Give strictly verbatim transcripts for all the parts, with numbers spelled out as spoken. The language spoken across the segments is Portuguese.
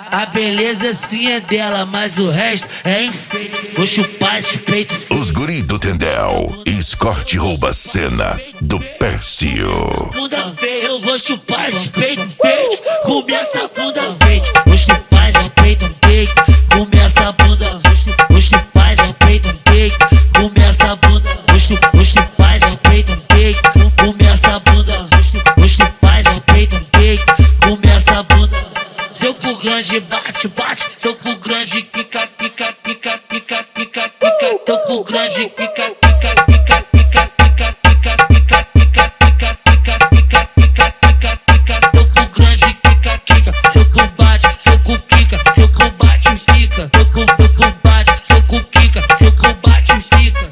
A beleza sim é dela, mas o resto é enfeite. Vou chupar esse peito. Os guri do Tendel, Escort rouba cena do Pércio. Bunda feia, eu vou chupar esse peito fake. Comer essa bunda fake. Vou chupar esse peito fake. Comer essa bunda. Vou chupar esse peito fake. Comer essa bunda. Vou chupar esse peito fake. Comer essa bunda. Vou chupar esse peito fake. Comer essa bunda. Seu cu grande bate, bate. Seu cu grande pica, pica, pica, pica, pica, pica. Seu cu grande pica, pica, pica, pica, pica, pica, pica, pica, pica, pica, pica, pica, pica, pica. Seu cu grande pica, pica. Seu cu bate, seu cu pica, seu cu bate e fica. Seu cu, seu cu bate, seu cu pica, seu cu bate e fica.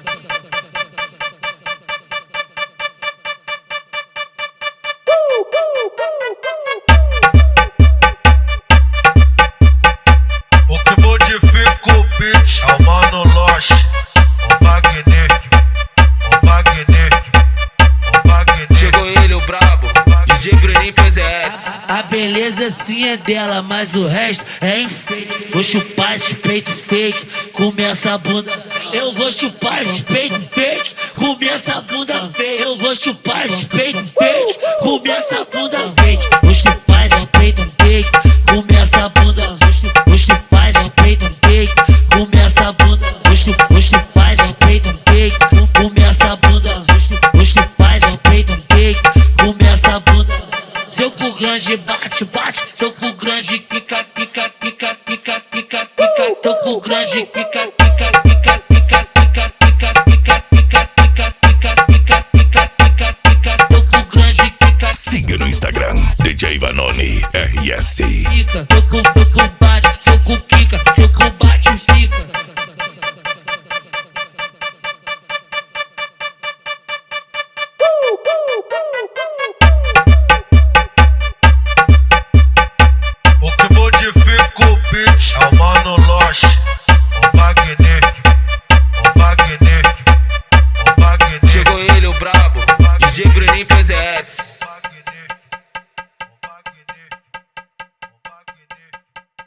É o Mano Loche, o magnífico, o magnífico, o magnífico. Chegou ele, o brabo, D J Bruninho P Z S. A beleza sim é dela, mas o resto é enfeite. Vou chupar esse peito fake, comer essa bunda. Eu vou chupar esse peito fake, comer essa bunda fake. Eu vou chupar esse peito fake, comer essa bunda fake. Vou chupar esse peito fake, comer essa bunda. Vou chupar esse peito fake, comer essa bunda. Vou chupar esse peito fake, comer essa bunda. Vou chupar esse peito fake, comer essa bunda. Seu cu grande bate, bate. Seu cu grande pica, pica, pica, pica, pica, pica. Seu cu grande pica, pica, pica, pica, pica, pica, pica, pica, pica, pica, pica, pica, pica, pica. Seu cu grande pica. Siga no Instagram, D J Vanoni R S. Pica, seu cu, seu cu bate, seu cu pica, seu cu bate e fica. O que modifica o beat é o Mano Loche, o magnífico, o magnífico, o magnífico. Chegou ele, o brabo, D J Bruninho P Z S.